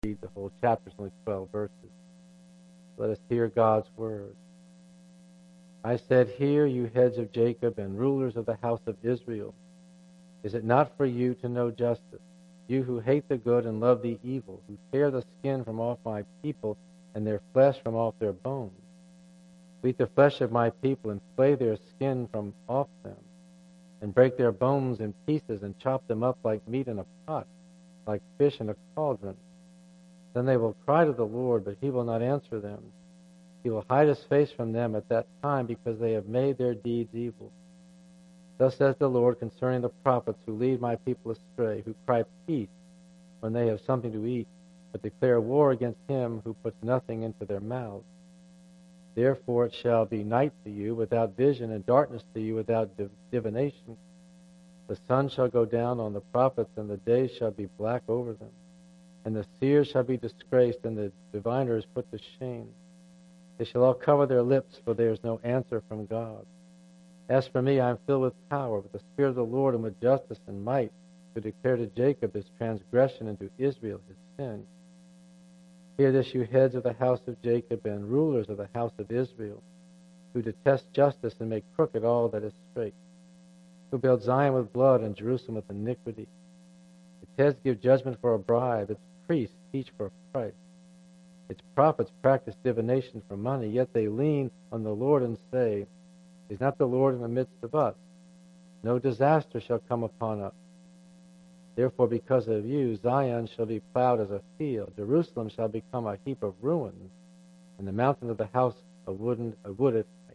read the whole chapter. It's only 12 verses. Let us hear God's word. I said, "Hear, you heads of Jacob and rulers of the house of Israel. Is it not for you to know justice? You who hate the good and love the evil, who tear the skin from off my people and their flesh from off their bones. Eat the flesh of my people and flay their skin from off them, and break their bones in pieces and chop them up like meat in a pot, like fish in a cauldron. Then they will cry to the Lord, but he will not answer them. He will hide his face from them at that time because they have made their deeds evil. Thus says the Lord concerning the prophets who lead my people astray, who cry peace when they have something to eat, but declare war against him who puts nothing into their mouths. Therefore it shall be night to you without vision, and darkness to you without divination. The sun shall go down on the prophets, and the day shall be black over them. And the seers shall be disgraced, and the diviners put to shame. They shall all cover their lips, for there is no answer from God. As for me, I am filled with power, with the Spirit of the Lord, and with justice and might, to declare to Jacob his transgression, and to Israel his sin. Hear this, you heads of the house of Jacob and rulers of the house of Israel, who detest justice and make crooked all that is straight, who build Zion with blood and Jerusalem with iniquity. Its heads give judgment for a bribe, its priests teach for a price. Its prophets practice divination for money, yet they lean on the Lord and say, Is not the Lord in the midst of us? No disaster shall come upon us. Therefore, because of you, Zion shall be plowed as a field, Jerusalem shall become a heap of ruins, and the mountain of the house a wooded height.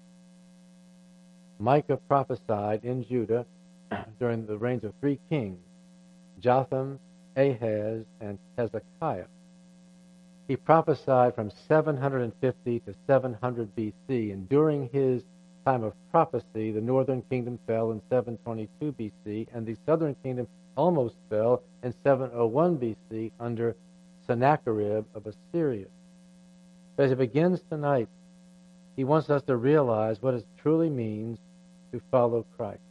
Micah prophesied in Judah during the reigns of 3 kings, Jotham, Ahaz, and Hezekiah. He prophesied from 750 to 700 B.C., and during his time of prophecy, the northern kingdom fell in 722 B.C., and the southern kingdom almost fell in 701 B.C. under Sennacherib of Assyria. But as it begins tonight, he wants us to realize what it truly means to follow Christ.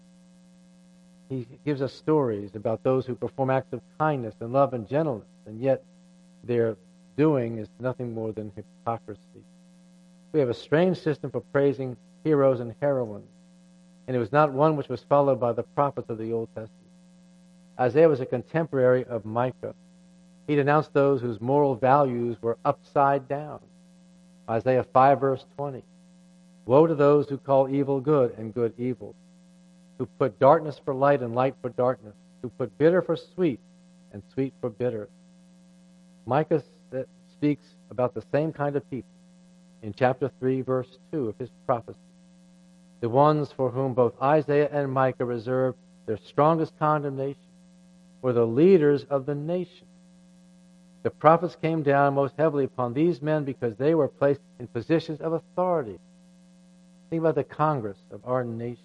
He gives us stories about those who perform acts of kindness and love and gentleness, and yet their doing is nothing more than hypocrisy. We have a strange system for praising heroes and heroines, and it was not one which was followed by the prophets of the Old Testament. Isaiah was a contemporary of Micah. He denounced those whose moral values were upside down. Isaiah 5, verse 20. Woe to those who call evil good and good evil, who put darkness for light and light for darkness, who put bitter for sweet and sweet for bitter. Micah speaks about the same kind of people in chapter 3, verse 2 of his prophecy. The ones for whom both Isaiah and Micah reserved their strongest condemnation were the leaders of the nation. The prophets came down most heavily upon these men because they were placed in positions of authority. Think about the Congress of our nation.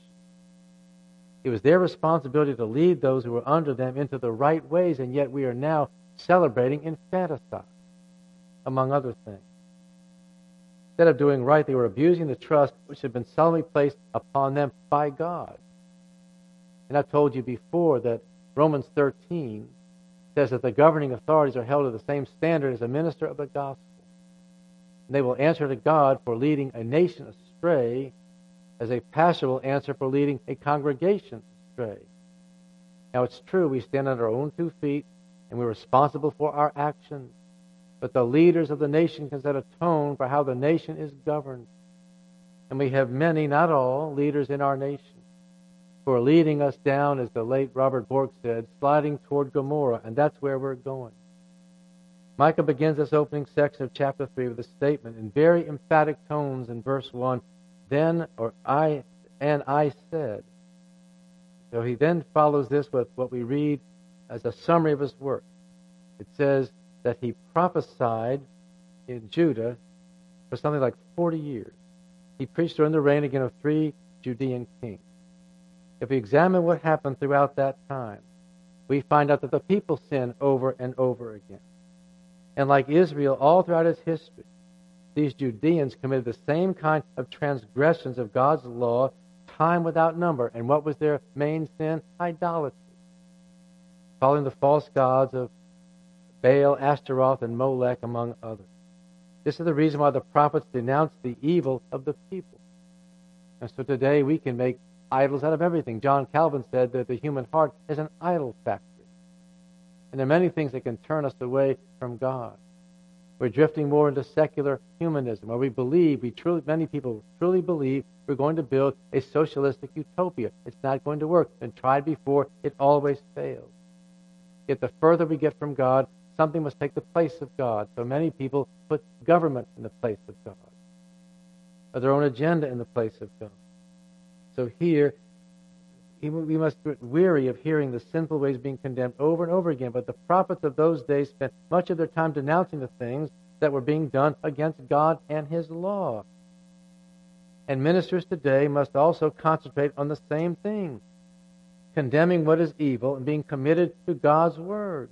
It was their responsibility to lead those who were under them into the right ways, and yet we are now celebrating infanticide, among other things. Instead of doing right, they were abusing the trust which had been solemnly placed upon them by God. And I've told you before that Romans 13 says that the governing authorities are held to the same standard as a minister of the gospel. And they will answer to God for leading a nation astray as a pastor will answer for leading a congregation astray. Now it's true, we stand on our own 2 feet and we're responsible for our actions. But the leaders of the nation can set a tone for how the nation is governed. And we have many, not all, leaders in our nation who are leading us down, as the late Robert Bork said, sliding toward Gomorrah, and that's where we're going. Micah begins this opening section of chapter 3 with a statement in very emphatic tones in verse 1, I said. So he then follows this with what we read as a summary of his work. It says that he prophesied in Judah for something like 40 years. He preached during the reign again of 3 Judean kings. If we examine what happened throughout that time, we find out that the people sinned over and over again. And like Israel, all throughout its history, these Judeans committed the same kind of transgressions of God's law, time without number. And what was their main sin? Idolatry. Following the false gods of Baal, Ashtaroth, and Molech, among others. This is the reason why the prophets denounced the evil of the people. And so today we can make idols out of everything. John Calvin said that the human heart is an idol factory. And there are many things that can turn us away from God. We're drifting more into secular humanism, where many people truly believe we're going to build a socialistic utopia. It's not going to work. Been tried before, it always fails. Yet the further we get from God, something must take the place of God. So many people put government in the place of God, or their own agenda in the place of God. So here, we must get weary of hearing the sinful ways being condemned over and over again. But the prophets of those days spent much of their time denouncing the things that were being done against God and His law. And ministers today must also concentrate on the same thing, condemning what is evil and being committed to God's Word.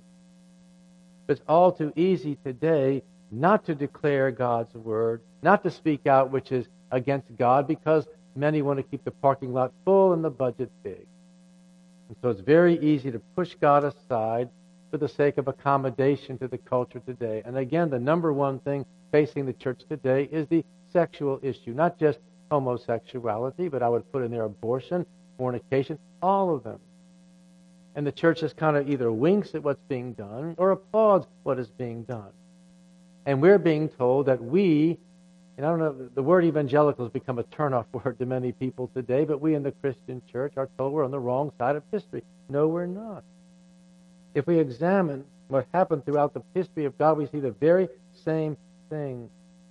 It's all too easy today not to declare God's Word, not to speak out which is against God, because many want to keep the parking lot full and the budget big. And so it's very easy to push God aside for the sake of accommodation to the culture today. And again, the number one thing facing the church today is the sexual issue, not just homosexuality, but I would put in there abortion, fornication, all of them. And the church just kind of either winks at what's being done or applauds what is being done. And we're being told that and I don't know, the word evangelical has become a turnoff word to many people today, but we in the Christian church are told we're on the wrong side of history. No, we're not. If we examine what happened throughout the history of God, we see the very same thing.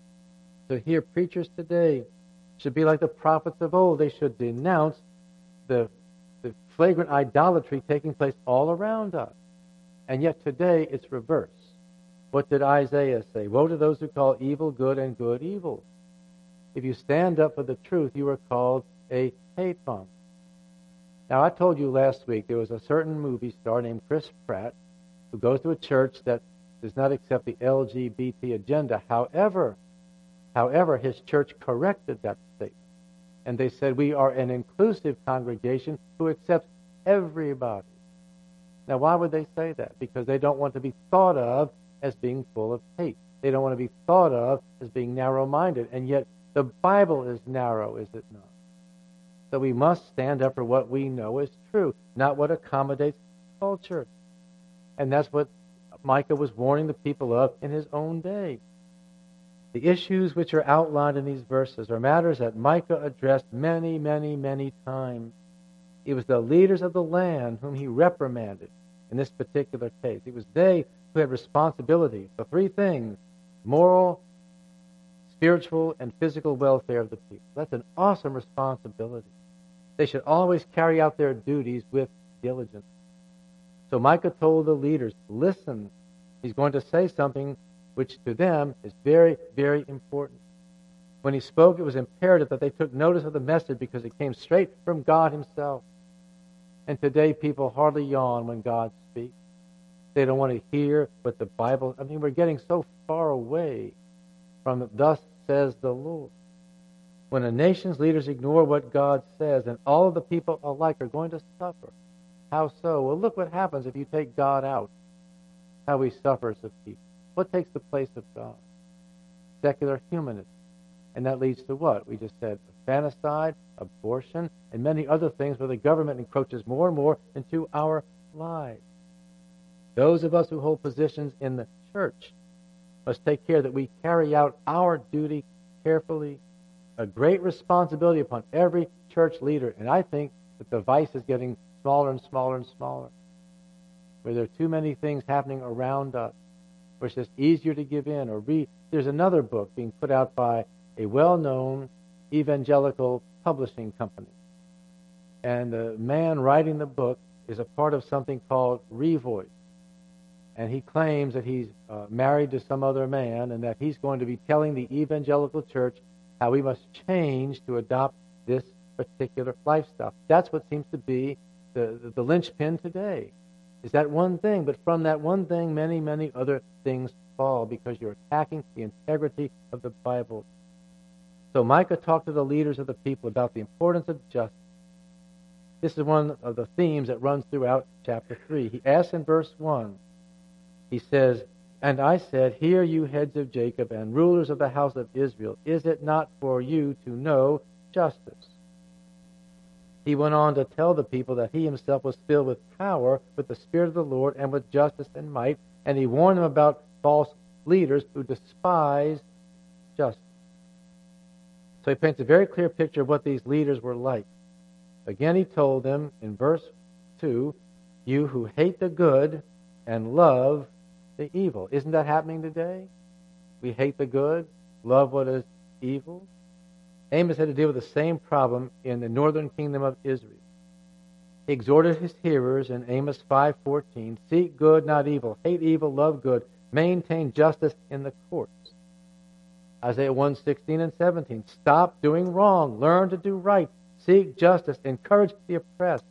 So here, preachers today should be like the prophets of old. They should denounce the flagrant idolatry taking place all around us. And yet today, it's reversed. What did Isaiah say? Woe to those who call evil good and good evil. If you stand up for the truth, you are called a hate bomb. Now, I told you last week there was a certain movie star named Chris Pratt who goes to a church that does not accept the LGBT agenda. However, his church corrected that statement. And they said, we are an inclusive congregation who accepts everybody. Now, why would they say that? Because they don't want to be thought of as being full of hate. They don't want to be thought of as being narrow-minded. And yet, the Bible is narrow, is it not? So we must stand up for what we know is true, not what accommodates culture. And that's what Micah was warning the people of in his own day. The issues which are outlined in these verses are matters that Micah addressed many, many, many times. It was the leaders of the land whom he reprimanded in this particular case. It was they who had responsibility for three things: moral, spiritual, and physical welfare of the people. That's an awesome responsibility. They should always carry out their duties with diligence. So Micah told the leaders, listen, he's going to say something which to them is very, very important. When he spoke, it was imperative that they took notice of the message because it came straight from God Himself. And today people hardly yawn when God speaks. They don't want to hear what the Bible... we're getting so far away from thus says the Lord. When a nation's leaders ignore what God says, then all of the people alike are going to suffer. How so? Well, look what happens if you take God out. How we suffer as a people. What takes the place of God? Secular humanism. And that leads to what? We just said infanticide, abortion, and many other things where the government encroaches more and more into our lives. Those of us who hold positions in the church must take care that we carry out our duty carefully. A great responsibility upon every church leader. And I think that the vice is getting smaller and smaller and smaller. Where there are too many things happening around us. Where it's just easier to give in or read. There's another book being put out by a well-known evangelical publishing company. And the man writing the book is a part of something called Revoice. And he claims that he's married to some other man and that he's going to be telling the evangelical church how we must change to adopt this particular lifestyle. That's what seems to be the linchpin today, is that one thing. But from that one thing, many, many other things fall because you're attacking the integrity of the Bible. So Micah talked to the leaders of the people about the importance of justice. This is one of the themes that runs throughout chapter 3. He asks in verse 1, he says, And I said, Hear you heads of Jacob and rulers of the house of Israel, is it not for you to know justice? He went on to tell the people that he himself was filled with power, with the Spirit of the Lord, and with justice and might, and he warned them about false leaders who despise justice. So he paints a very clear picture of what these leaders were like. Again, he told them in verse 2, you who hate the good and love the evil. Isn't that happening today? We hate the good, love what is evil. Amos had to deal with the same problem in the northern kingdom of Israel. He exhorted his hearers in Amos 5:14, seek good, not evil, hate evil, love good, maintain justice in the courts. Isaiah 1:16 and 17, stop doing wrong, learn to do right, seek justice, encourage the oppressed.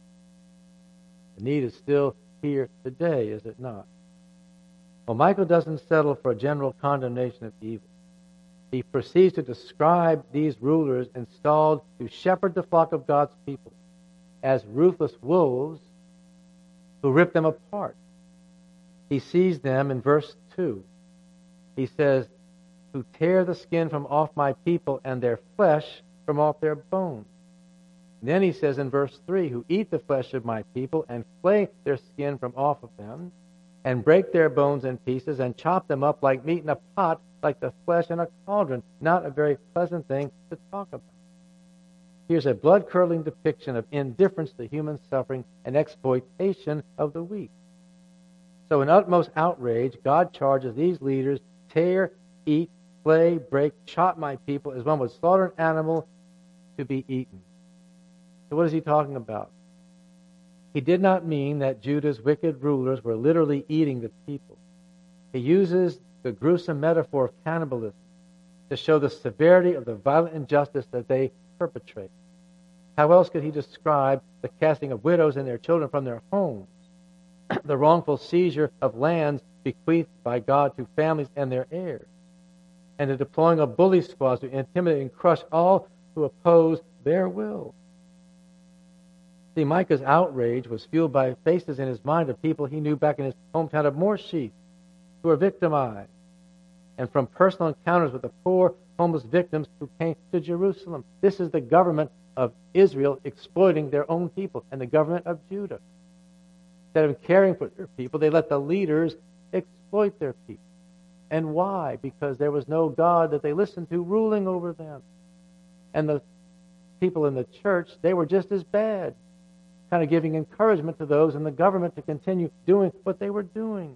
The need is still here today, is it not? Well, Micah doesn't settle for a general condemnation of evil. He proceeds to describe these rulers installed to shepherd the flock of God's people as ruthless wolves who rip them apart. He sees them in verse 2. He says, who tear the skin from off my people and their flesh from off their bones. And then he says in verse 3, who eat the flesh of my people and flay their skin from off of them and break their bones in pieces and chop them up like meat in a pot, like the flesh in a cauldron. Not a very pleasant thing to talk about. Here's a blood-curdling depiction of indifference to human suffering and exploitation of the weak. So in utmost outrage, God charges these leaders, tear, eat, flay, break, chop my people as one would slaughter an animal to be eaten. So what is he talking about? He did not mean that Judah's wicked rulers were literally eating the people. He uses the gruesome metaphor of cannibalism to show the severity of the violent injustice that they perpetrate. How else could he describe the casting of widows and their children from their homes, the wrongful seizure of lands bequeathed by God to families and their heirs, and the deploying of bully squads to intimidate and crush all who oppose their will? See, Micah's outrage was fueled by faces in his mind of people he knew back in his hometown of Morsheath who were victimized, and from personal encounters with the poor, homeless victims who came to Jerusalem. This is the government of Israel exploiting their own people and the government of Judah. Instead of caring for their people, they let the leaders exploit their people. And why? Because there was no God that they listened to ruling over them. And the people in the church, they were just as bad, kind of giving encouragement to those in the government to continue doing what they were doing.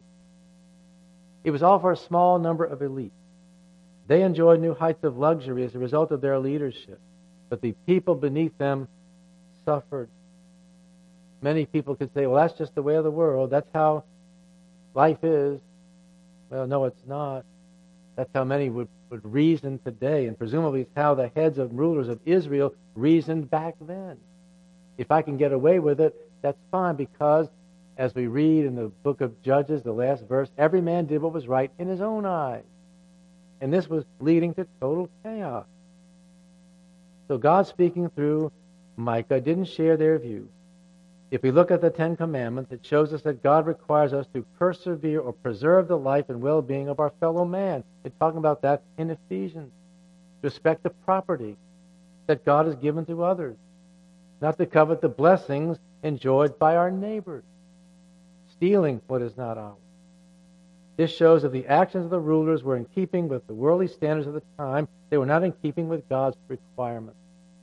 It was all for a small number of elites. They enjoyed new heights of luxury as a result of their leadership, but the people beneath them suffered. Many people could say, well, that's just the way of the world. That's how life is. Well, no, it's not. That's how many would reason today, and presumably it's how the heads of rulers of Israel reasoned back then. If I can get away with it, that's fine, because as we read in the book of Judges, the last verse, every man did what was right in his own eyes. And this was leading to total chaos. So God, speaking through Micah, didn't share their view. If we look at the Ten Commandments, it shows us that God requires us to persevere or preserve the life and well-being of our fellow man. We're talking about that in Ephesians. Respect the property that God has given to others. Not to covet the blessings enjoyed by our neighbors. Stealing what is not ours. This shows that the actions of the rulers were in keeping with the worldly standards of the time. They were not in keeping with God's requirements.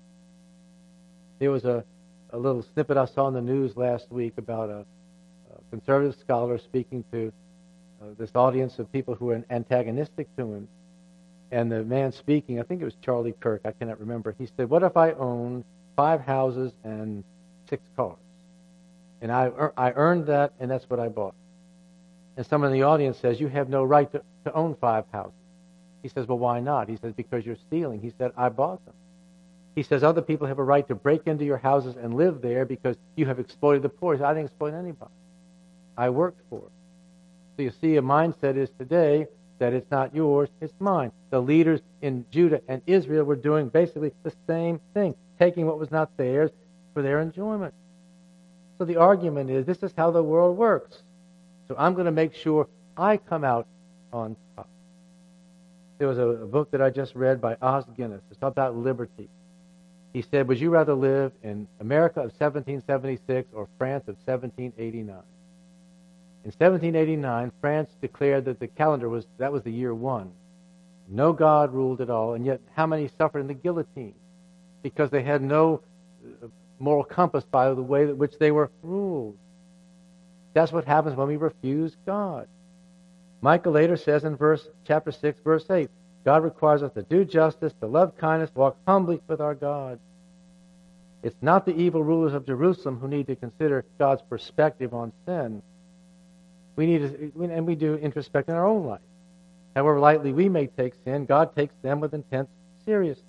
There was a little snippet I saw in the news last week about a conservative scholar speaking to this audience of people who were antagonistic to him. And the man speaking, I think it was Charlie Kirk, I cannot remember, he said, what if I owned 5 houses and 6 cars? And I earned that, and that's what I bought. And someone in the audience says, you have no right to own 5 houses. He says, well, why not? He says, because you're stealing. He said, I bought them. He says, other people have a right to break into your houses and live there because you have exploited the poor. He said, I didn't exploit anybody. I worked for it. So you see, a mindset is today that it's not yours, it's mine. The leaders in Judah and Israel were doing basically the same thing, taking what was not theirs for their enjoyment. So the argument is, this is how the world works. So I'm going to make sure I come out on top. There was a book that I just read by Os Guinness. It's about liberty. He said, would you rather live in America of 1776 or France of 1789? In 1789, France declared that the calendar was the year 1. No God ruled at all, and yet how many suffered in the guillotine? Because they had no moral compass by the way in which they were ruled. That's what happens when we refuse God. Micah later says in chapter 6, verse 8, God requires us to do justice, to love kindness, walk humbly with our God. It's not the evil rulers of Jerusalem who need to consider God's perspective on sin. We do introspect in our own life. However lightly we may take sin, God takes them with intense seriousness.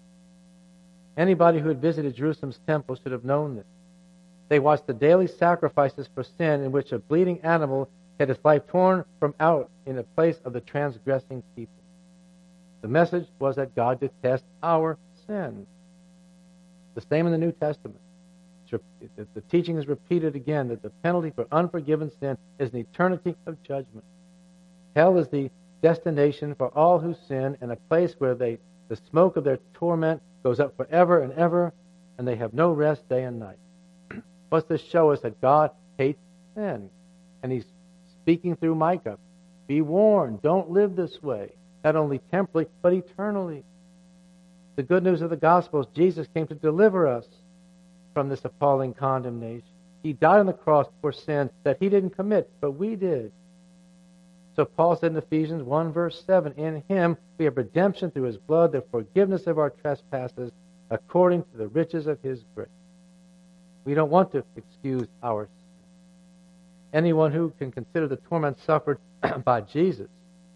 Anybody who had visited Jerusalem's temple should have known this. They watched the daily sacrifices for sin in which a bleeding animal had its life torn from out in the place of the transgressing people. The message was that God detests our sin. The same in the New Testament. The teaching is repeated again that the penalty for unforgiven sin is an eternity of judgment. Hell is the destination for all who sin, and a place where the smoke of their torment goes up forever and ever, and they have no rest day and night. What's this show us? That God hates sin. And he's speaking through Micah. Be warned, don't live this way, not only temporally, but eternally. The good news of the gospel is Jesus came to deliver us from this appalling condemnation. He died on the cross for sin that he didn't commit, but we did. So Paul said in Ephesians 1, verse 7, in him we have redemption through his blood, the forgiveness of our trespasses, according to the riches of his grace. We don't want to excuse our sin. Anyone who can consider the torment suffered by Jesus,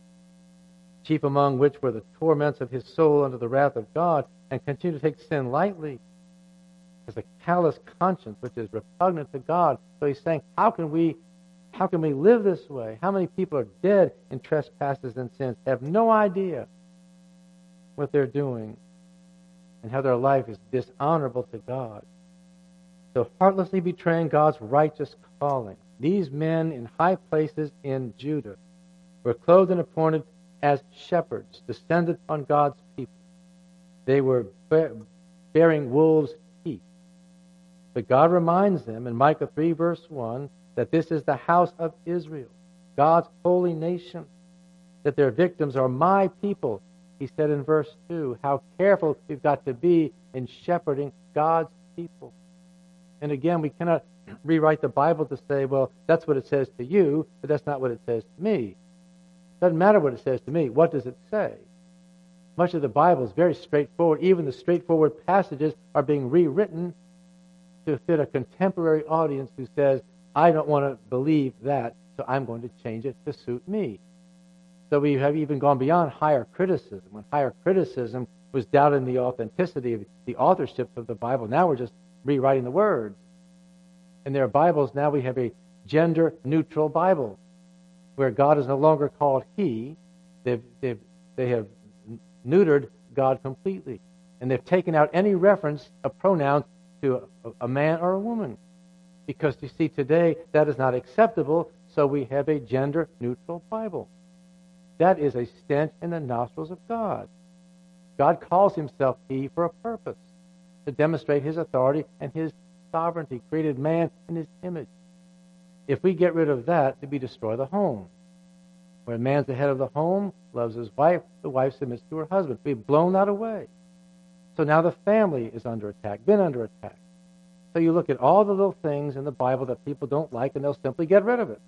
chief among which were the torments of his soul under the wrath of God, and continue to take sin lightly, has a callous conscience which is repugnant to God. So he's saying, how can we live this way? How many people are dead in trespasses and sins, have no idea what they're doing, and how their life is dishonorable to God? So heartlessly betraying God's righteous calling. These men in high places in Judah were clothed and appointed as shepherds, descended on God's people. They were bearing wolves' teeth. But God reminds them in Micah 3, verse 1, that this is the house of Israel, God's holy nation, that their victims are my people. He said in verse 2, how careful we've got to be in shepherding God's people. And again, we cannot rewrite the Bible to say, well, that's what it says to you, but that's not what it says to me. It doesn't matter what it says to me. What does it say? Much of the Bible is very straightforward. Even the straightforward passages are being rewritten to fit a contemporary audience who says, I don't want to believe that, so I'm going to change it to suit me. So we have even gone beyond higher criticism. When higher criticism was doubting the authenticity of the authorship of the Bible, now we're just rewriting the words. In their Bibles, now we have a gender-neutral Bible, where God is no longer called He. They have neutered God completely. And they've taken out any reference of pronouns to a man or a woman. Because, you see, today that is not acceptable, so we have a gender-neutral Bible. That is a stench in the nostrils of God. God calls himself He for a purpose, to demonstrate his authority and his sovereignty, created man in his image. If we get rid of that, we destroy the home. Where man's the head of the home, loves his wife, the wife submits to her husband. We've blown that away. So now the family is under attack, been under attack. So you look at all the little things in the Bible that people don't like, and they'll simply get rid of it.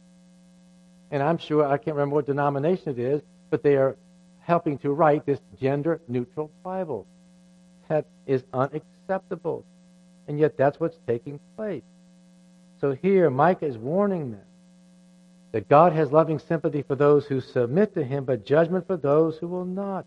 And I'm sure, I can't remember what denomination it is, but they are helping to write this gender-neutral Bible. That is unacceptable. And yet that's what's taking place. So here, Micah is warning them that God has loving sympathy for those who submit to him, but judgment for those who will not.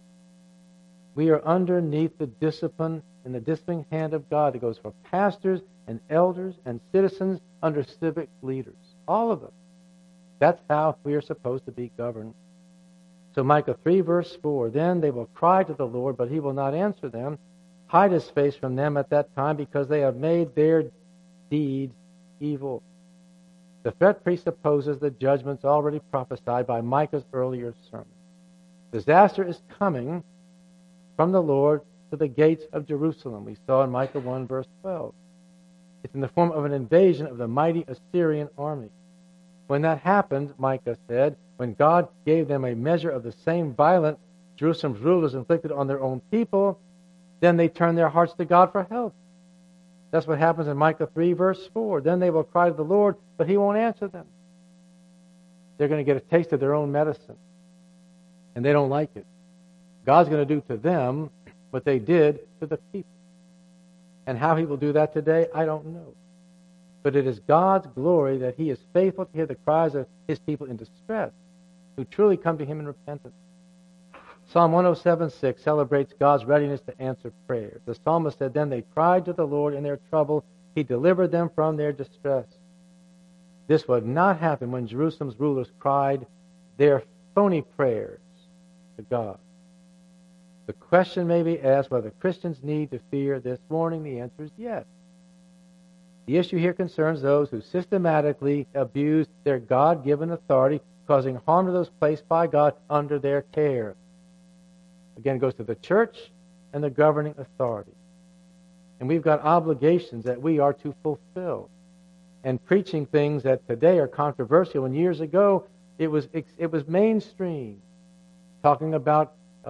We are underneath the discipline and the disciplining hand of God that goes for pastors and elders and citizens under civic leaders. All of them. That's how we are supposed to be governed. So Micah 3, verse 4, then they will cry to the Lord, but he will not answer them. Hide his face from them at that time, because they have made their deeds evil. The threat presupposes the judgments already prophesied by Micah's earlier sermon. Disaster is coming from the Lord to the gates of Jerusalem. We saw in Micah 1, verse 12. It's in the form of an invasion of the mighty Assyrian army. When that happened, Micah said, when God gave them a measure of the same violence Jerusalem's rulers inflicted on their own people, then they turned their hearts to God for help. That's what happens in Micah 3, verse 4. Then they will cry to the Lord, but he won't answer them. They're going to get a taste of their own medicine, and they don't like it. God's going to do to them what they did to the people. And how he will do that today, I don't know. But it is God's glory that he is faithful to hear the cries of his people in distress, who truly come to him in repentance. Psalm 107:6 celebrates God's readiness to answer prayers. The psalmist said, then they cried to the Lord in their trouble. He delivered them from their distress. This would not happen when Jerusalem's rulers cried their phony prayers to God. The question may be asked whether Christians need to fear this warning. The answer is yes. The issue here concerns those who systematically abuse their God-given authority, causing harm to those placed by God under their care. Again, it goes to the church and the governing authority. And we've got obligations that we are to fulfill. And preaching things that today are controversial, and years ago it was mainstream. Talking about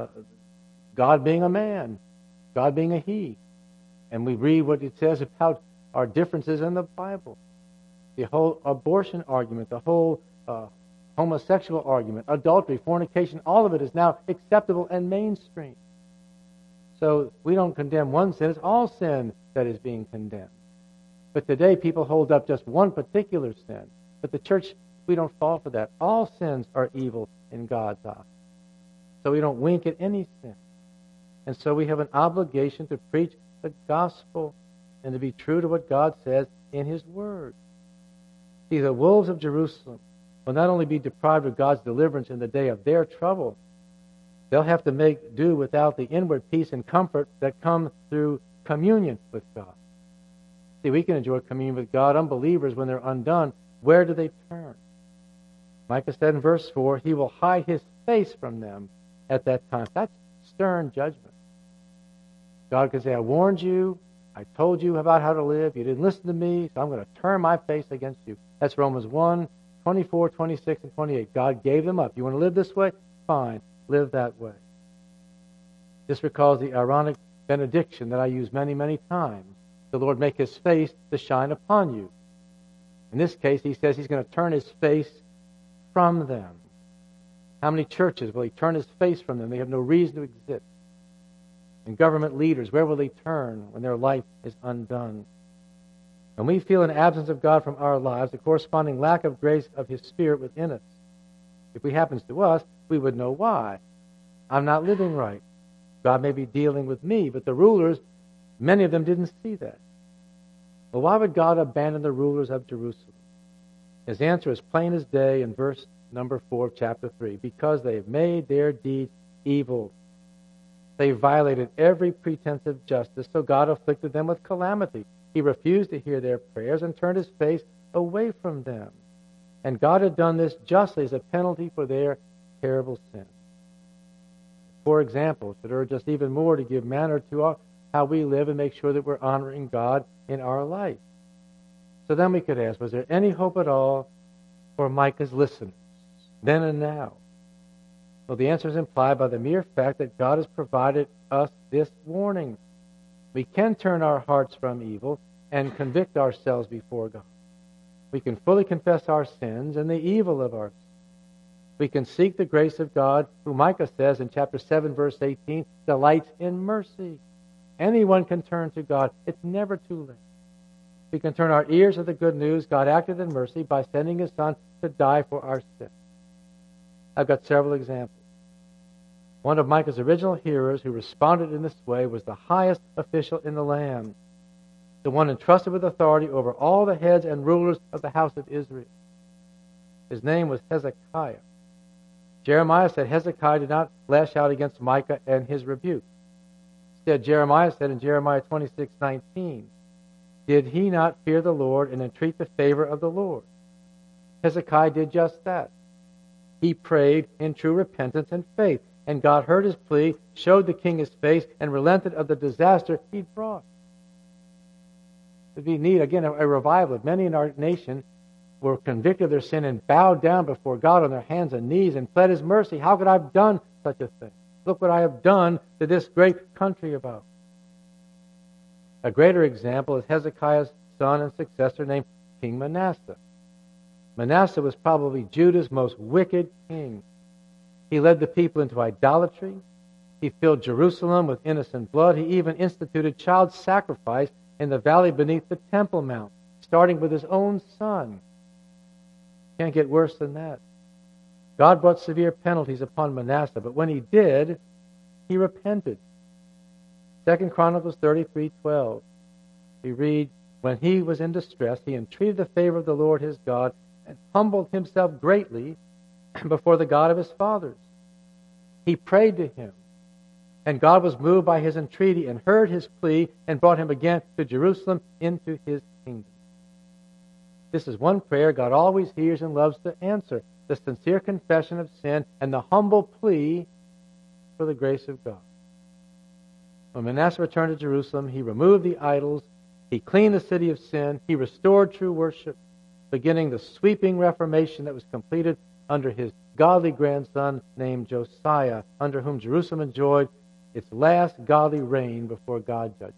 God being a man, God being a he. And we read what it says about our differences in the Bible. The whole abortion argument, the whole homosexual argument, adultery, fornication, all of it is now acceptable and mainstream. So we don't condemn one sin, it's all sin that is being condemned. But today people hold up just one particular sin. But the church, we don't fall for that. All sins are evil in God's eyes. So we don't wink at any sin. And so we have an obligation to preach the gospel and to be true to what God says in his word. See, the wolves of Jerusalem will not only be deprived of God's deliverance in the day of their trouble, they'll have to make do without the inward peace and comfort that come through communion with God. See, we can enjoy communion with God. Unbelievers, when they're undone, where do they turn? Micah said in verse 4, he will hide his face from them at that time. That's stern judgment. God can say, I warned you, I told you about how to live, you didn't listen to me, so I'm going to turn my face against you. That's Romans 1, 24, 26, and 28. God gave them up. You want to live this way? Fine, live that way. This recalls the ironic benediction that I use many, many times. The Lord make his face to shine upon you. In this case, he says he's going to turn his face from them. How many churches will he turn his face from them? They have no reason to exist. And government leaders, where will they turn when their life is undone? When we feel an absence of God from our lives, the corresponding lack of grace of his Spirit within us, if it happens to us, we would know why. I'm not living right. God may be dealing with me, but the rulers, many of them didn't see that. Well, why would God abandon the rulers of Jerusalem? His answer is plain as day in verse number 4 of chapter 3. Because they have made their deeds evil. They violated every pretense of justice, so God afflicted them with calamity. He refused to hear their prayers and turned his face away from them. And God had done this justly as a penalty for their terrible sin. For example, should urge us even more to give manner to how we live and make sure that we're honoring God in our life. So then we could ask, was there any hope at all for Micah's listeners, then and now? Well, the answer is implied by the mere fact that God has provided us this warning. We can turn our hearts from evil and convict ourselves before God. We can fully confess our sins and the evil of our sins. We can seek the grace of God, who Micah says in chapter 7, verse 18, delights in mercy. Anyone can turn to God. It's never too late. We can turn our ears to the good news. God acted in mercy by sending his Son to die for our sins. I've got several examples. One of Micah's original hearers who responded in this way was the highest official in the land, the one entrusted with authority over all the heads and rulers of the house of Israel. His name was Hezekiah. Jeremiah said Hezekiah did not lash out against Micah and his rebuke. Instead, Jeremiah said in Jeremiah 26:19, did he not fear the Lord and entreat the favor of the Lord? Hezekiah did just that. He prayed in true repentance and faith, and God heard his plea, showed the king his face, and relented of the disaster he'd brought. It'd be neat, again, a revival. Many in our nation were convicted of their sin and bowed down before God on their hands and knees and pled his mercy. How could I have done such a thing? Look what I have done to this great country about. A greater example is Hezekiah's son and successor named King Manasseh. Manasseh was probably Judah's most wicked king. He led the people into idolatry. He filled Jerusalem with innocent blood. He even instituted child sacrifice in the valley beneath the Temple Mount, starting with his own son. Can't get worse than that. God brought severe penalties upon Manasseh, but when he did, he repented. 2 Chronicles 33:12. We read, when he was in distress, he entreated the favor of the Lord his God and humbled himself greatly before the God of his fathers. He prayed to him, and God was moved by his entreaty and heard his plea and brought him again to Jerusalem into his kingdom. This is one prayer God always hears and loves to answer, the sincere confession of sin and the humble plea for the grace of God. When Manasseh returned to Jerusalem, he removed the idols, he cleaned the city of sin, he restored true worship, beginning the sweeping reformation that was completed under his godly grandson named Josiah, under whom Jerusalem enjoyed its last godly reign before God judged.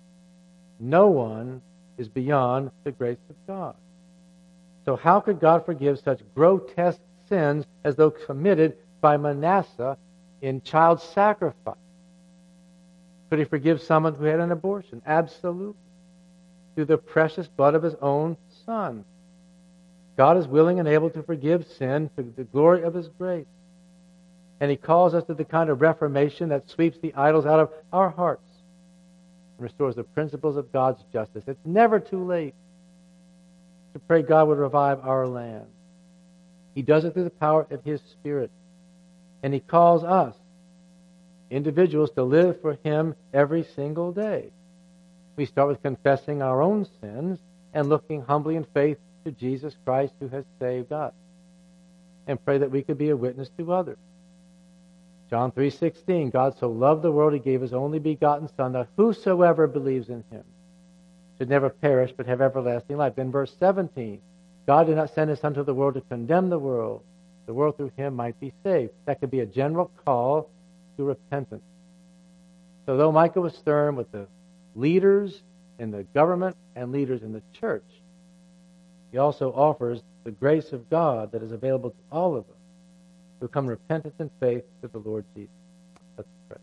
No one is beyond the grace of God. So how could God forgive such grotesque sins as those committed by Manasseh in child sacrifice? Could he forgive someone who had an abortion? Absolutely. Through the precious blood of his own son. God is willing and able to forgive sin for the glory of his grace. And he calls us to the kind of reformation that sweeps the idols out of our hearts and restores the principles of God's justice. It's never too late to pray God would revive our land. He does it through the power of his Spirit. And he calls us, individuals, to live for him every single day. We start with confessing our own sins and looking humbly in faith to Jesus Christ who has saved us. And pray that we could be a witness to others. John 3:16, God so loved the world he gave his only begotten Son, that whosoever believes in him should never perish but have everlasting life. Then verse 17, God did not send his Son to the world to condemn the world through him might be saved. That could be a general call to repentance. So though Micah was stern with the leaders in the government and leaders in the church, he also offers the grace of God that is available to all of us who come in repentance and faith to the Lord Jesus. Let's pray.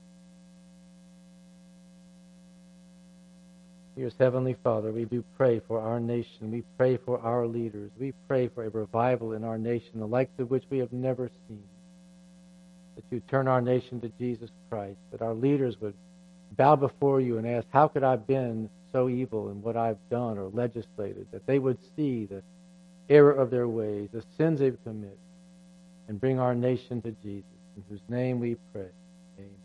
Dear Heavenly Father, we do pray for our nation. We pray for our leaders. We pray for a revival in our nation, the likes of which we have never seen. That you turn our nation to Jesus Christ, that our leaders would bow before you and ask, how could I have been so evil in what I've done or legislated? That they would see the error of their ways, the sins they've committed, and bring our nation to Jesus, in whose name we pray. Amen.